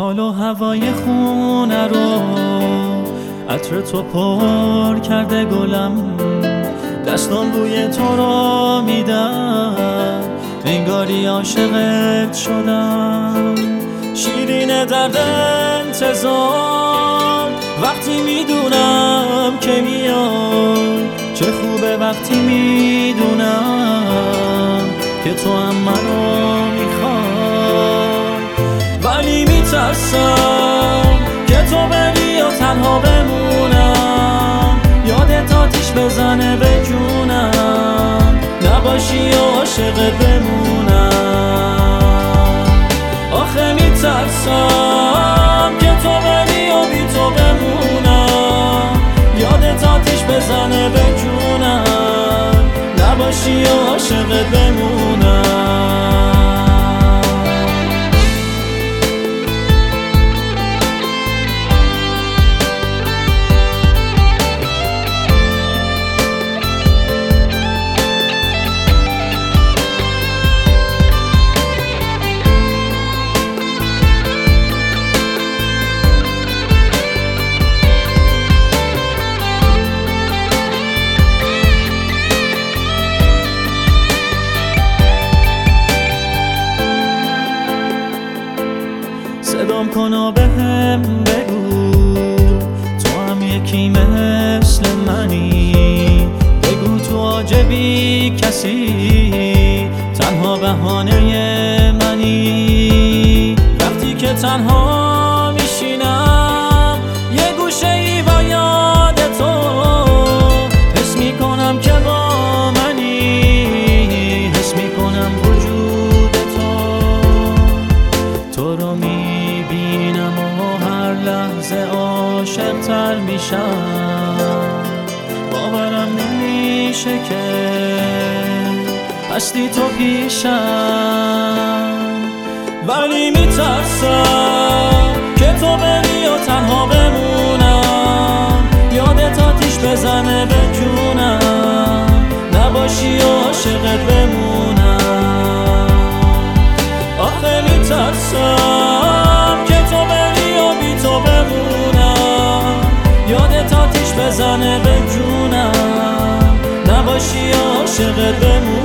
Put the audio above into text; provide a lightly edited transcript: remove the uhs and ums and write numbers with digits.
حال و هوای خونه رو عطر تو پر کرده گلم، دستان بوی تو را میدن، انگاری عاشقت شدم. شیرین درد انتظار وقتی میدونم که میای، چه خوبه وقتی میدونم که تو هم منو میخوای. ولی میترسم که تو بری و تنها بمونم، یادت آتیش بزنه به جونم، نباشی و عاشقت بمونم. آخه میترسم که تو بری و بی تو بمونم، یادت آتیش بزنه به جونم، نباشی و عاشقت بمونم. صدام کن و بهم بگو تو هم یکی مثل منی، بگو تو عاجبی کسی تنها بهانه منی. وقتی که تنها میشینم یه گوشه ای با یاد تو، حس میکنم که با منی، حس میکنم وجود تو رو میبینم و هر لحظه عاشق‌تر میشم. باورم نمیشه که هستی تو پیشم، ولی میترسم که تو بری و تنها بمونم، یادت آتیش بزنه به جونم، نباشی و عاشقت بمونم. آخه میترسم که تو بری و بی تو بمونم، یادت آتیش بزنه به جونم، نباشی و عاشقت بمونم.